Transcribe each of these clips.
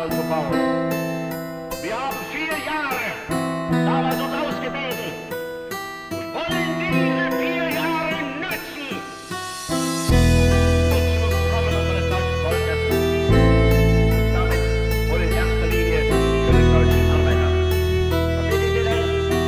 Kanal zu bauen. Wir haben 4 Jahre damals uns ausgebildet und wollen diese 4 Jahre nützen. Nutzen und Frommen unseres deutschen Volkes. Und damit wohl in erster Linie für den deutschen Arbeiter. Und in diesem Sinne,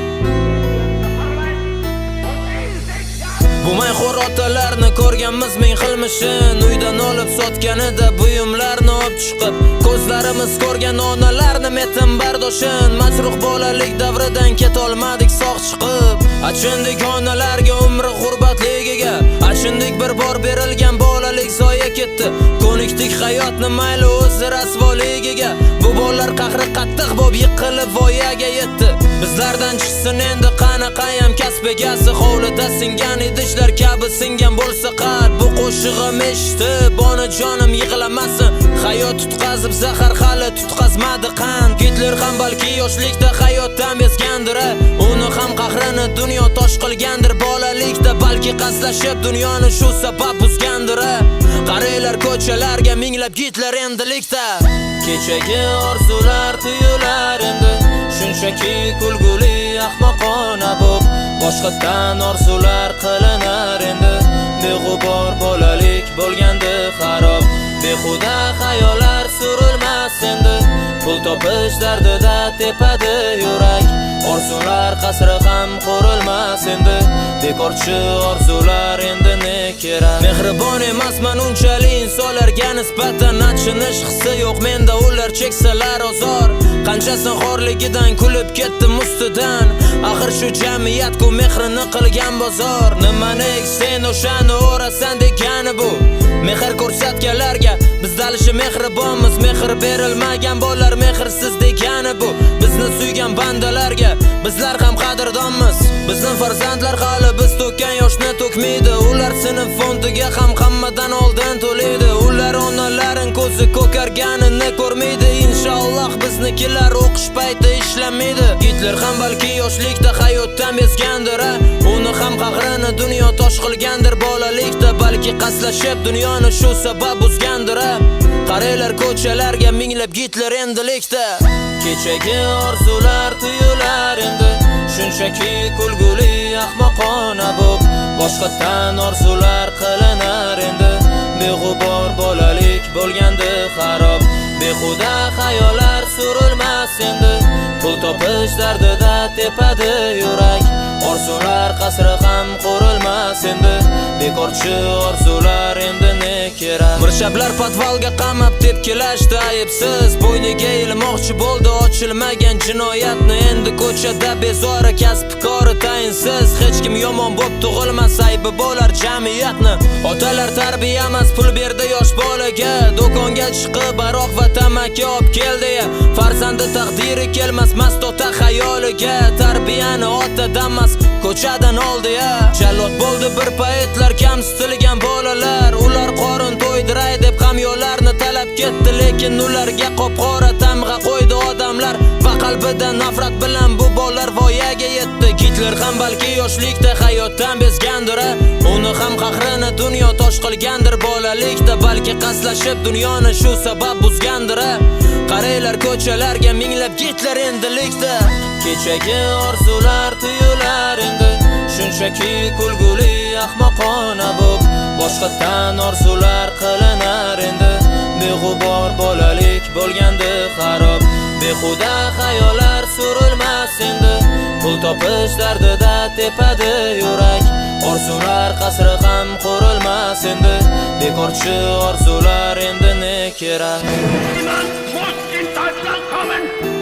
Arbeit und Insekten! Bu mayxo'rotalarni ko'rganmiz ming xilmishin. Uydan olib sotganida buyumlarni olib chiqib, ko'zlarimiz ko'rgan onalarni metin bardoshin. Majruh bolalik davridan ketolmadik sog' chiqib. Achindik onalarga umri g'urbatligiga, achindik bir bor berilgan bolalik zoya ketdi. Ko'nikdik hayotni mayli o'zi rasvoligiga. Bu bolalar qahri qattiq bo'lib yiqilib voyaga yetdi. Bizlardan chiqsin endi qanaqayam kasb egasi, hovlida singan idishlar kabi singan bo'lsa qat. Bu qo'shig'im eshitib onajonim yig'lamasin. Hayot tutqazib zahar hali tutqazmadi qand. Gitler ham balki yoshlikda hayotdan bezgandir, uni ham qahrini dunyo tosh qilgandir. Bolalikda balki qasdlashib dunyoni shu sabab buzgandir. Qaraylar ko'chalarga minglab Gitler endilikda. Kechagi orzular tuyular endi shunchaki kulguli ahmoqona bo'p, boshqatdan orzular qilinar endi. Beg'ubor bolalik bo'lgandi xarob, behuda xayollar surilmas endi. Pul topish dardida tepadi yurak, orzular qasri ham qurilmas endi. Bekorchi orzular endi ne kerak? Mehribon emasman unchalik insonlarga nisbatan, achinish hissi yo'q menda, ular cheksalar ozor. Qanchasin xorligidan kulib ketdim ustidan. Axir shu jamiyat-ku mehrini qilgan bozor. Nimani eksen o'shani o'rasan degani bu. Mehr ko'rsatganlarga biz dalishi mehribonmiz, mehr berilmagan bolalar mehrsiz degani bu. Bizni suygan bandalarga bizlar ham qadrdonmiz. Bizning farzandlar hali biz to'kkan yoshni to'kmaydi. Ular sinf fondiga ham hammadan oldin to'laydi. Ular onalaring ko'zi ko'karganini ko'rmaydi. Inshaalloh biznikilar o'qish payti ishlamaydi. Gitler ham balki yoshlikda hayotdan bezgandir, uni ham qahrini dunyo tosh qilgandir. Bolalikda balki qasdlashib dunyoni shu sabab buzgandir. Qaraylar ko'chalarga minglab Gitler endilikda. Kechagi orzular tuyular endi shunchaki kulguli ahmoqona bo'p, boshqatdan orzular qilinar endi. Beg'ubor bolalik bo'lgandi xarob, behuda xayollar surilmas endi. Pul topish dardida tepadi yurak, orzular qasri ham qurilmas endi. Bekorchi orzular endi ne kerak? Mirshablar podvalga qamab tepkilashdi ayibsiz. Bo'yniga ilmoqchi bo'ldi ochilmagan jinoyatni. Endi ko'chada bezori kasb kori tayinsiz. Hech kim yomon bo'p tug'ilmas, aybi bo'lar jamiyatni. Otalar tarbiya emas pul berdi yosh bolaga. Do'konga chiqib aroq va tamaki olib keldi. Farzandi taqdiri kelmas mast ota xayoliga. Tarbiyani otadan emas ko'chadan oldi ya. Jallod bo'ldi bir paytlar kamsitilgan bolalar. Ular qorin to'ydiray deb hamyolarni talab ketdi, lekin ularga qop-qora tamg'a qo'ydi odamlar va qalbida nafrat bilan bu bolalar voyaga yetdi. Gitler ham balki yoshlikda hayotdan bezgandir, uni ham qahrini dunyo tosh qilgandir. Bolalikda balki qasdlashib dunyoni shu sabab buzgandir. Qaraylar ko'chalarga minglab Gitler endilikda. Kechagi orzular tuyular endi shunchaki kulguli ahmoqona bo'p, boshqatdan orzular qilinar endi. Beg'ubor bolalik bo'lgandi xarob, behuda xayollar surilmas endi. Pul topish dardida tepadi yurak, orzular qasri ham qurilmas endi. Bekorchi orzular endi ne kerak? Niemand muss in Deutschland kommen!